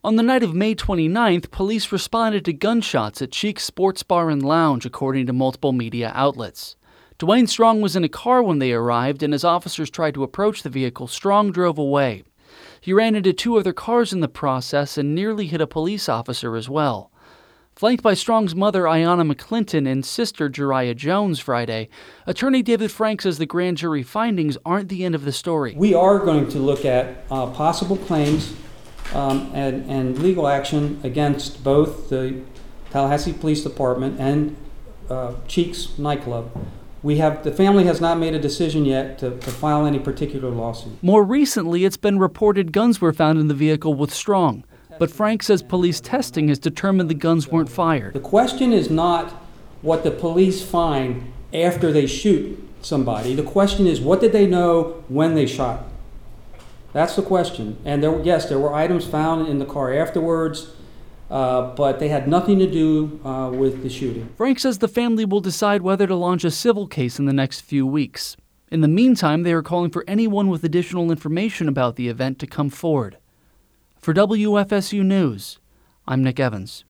On the night of May 29th, police responded to gunshots at Cheek's Sports Bar and Lounge, according to multiple media outlets. Dwayne Strong was in a car when they arrived, and as officers tried to approach the vehicle, Strong drove away. He ran into two other cars in the process and nearly hit a police officer as well. Flanked by Strong's mother, Ayanna McClinton, and sister, Jeriah Jones, Friday, attorney David Frank says the grand jury findings aren't the end of the story. We are going to look at possible claims and legal action against both the Tallahassee Police Department and Cheek's nightclub. The family has not made a decision yet to file any particular lawsuit. More recently, it's been reported guns were found in the vehicle with Strong. But Frank says police testing has determined the guns weren't fired. The question is not what the police find after they shoot somebody. The question is, what did they know when they shot? That's the question. And there were items found in the car afterwards, but they had nothing to do with the shooting. Frank says the family will decide whether to launch a civil case in the next few weeks. In the meantime, they are calling for anyone with additional information about the event to come forward. For WFSU News, I'm Nick Evans.